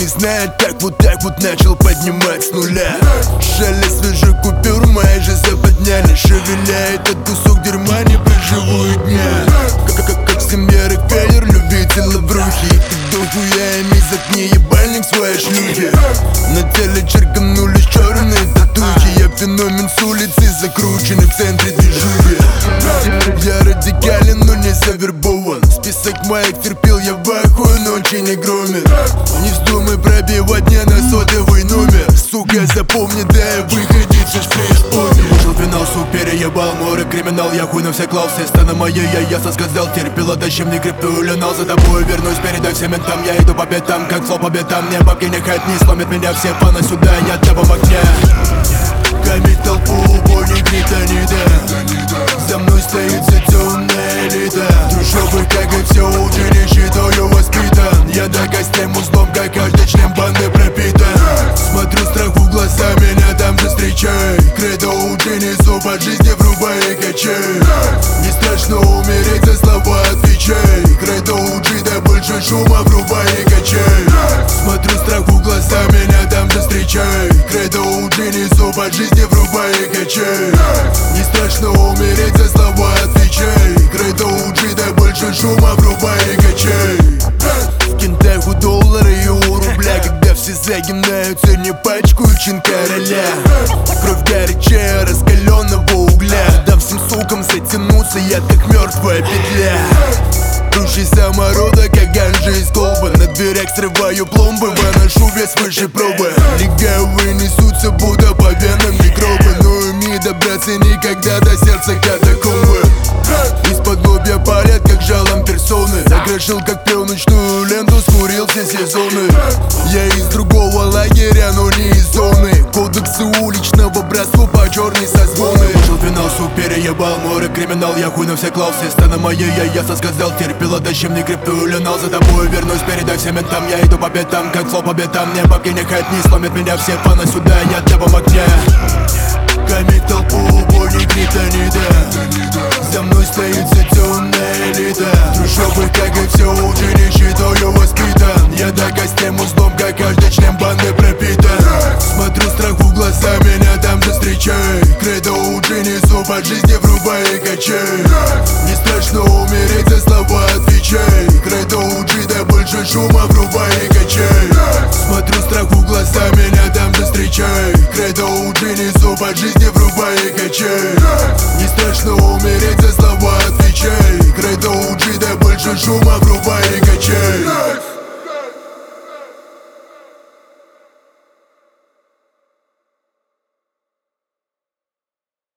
не знает, как вот так вот начал поднимать с нуля. Шелест свежих купюр, мои же западня не шевеля. Этот кусок дерьма не проживу и дня. Как в семье Рокфеллер, любитель лаврухи. И дохуями за окне ебальник своей шлюхи. На теле черканулись черные татухи. Я феномен с улицы, закрученный в центре движухи. Я радикален, но не завербован. Список моих терпел, я в ахуе, но очень огромен. Не вздумай пробивать мне на сотовый номер. Сука, запомни, да я выходить из преисподней. Вышел финал, сук, переебал море криминал. Я хуй на все клал, все станы мои, я ясно сказал. Терпела, тащи мне криптоуленал. За тобой вернусь, передай всем ментам. Я иду по пятам, как флоп по бетам. Мне бабки не хоть не сломят меня, все фаны сюда, я тебя в огне. Гамить толпу, бой не криптонида. За мной стоит вся темная элита. Трущобы, как и все училище, то я воспитан. Я до костей музлом, как каждый член банды пропитан. Смотрю страху в глаза, меня там же встречай. Кредо уже несу по жизни, врубай и качай. Не страшно умереть, за слова отвечай. Кредо уже, да больше шума, врубай и качай. Смотрю страху в глаза, меня там же встречай. Кредо уже несу по жизни, врубай и качай. Не страшно умереть, за слова отвечай. Кредо уже, да больше шума, врубай и качай. В кентах у доллара и у рубля, когда все загинаются, не пачкают чин короля. Кровь горячая, раскаленного угля. Дам всем сукам затянуться, я как мертвая петля. Круче саморода, как ганжа из колбы. На дверях срываю пломбы, выношу вес выше пробы. Легавые несутся, будто по венам микробы. Но им не добраться никогда до сердца катакомбы. Из-под лобья палят, как жалом персоны. Закрошил, как пленочную ленту, скурил все сезоны. Я из другого лагеря, но не из зоны. Кодексы уличного братства по черной созвоны. Вышел финал, сук, переебал море криминал. Я хуй на все клал, все станы мои, я ясно сказал. Терпела, тащи мне криптоуленал. За тобой вернусь, передай всем ментам. Я иду по пятам, как флоп по бетам. Мне бабки не хоть не сломят меня, все фаны сюда, я тебя в огне. Гамить толпу, бой не криптонида. За мной стоит вся темная элита. Трущобы, как и все училище, то я воспитан. Я до костей музлом, как каждый член банды пропитан. Смотрю страху в глаза, меня там же встречай. Кредо уже несу по жизни, врубай и качай. Не страшно умереть, за слова отвечай. Кредо уже, да больше шума, врубай и качай. Смотрю страху в глаза, меня там же встречай. Кредо уже несу по жизни, врубай и качай. Не страшно умереть, за слова отвечай. Кредо уже, да больше шума, врубай и качай.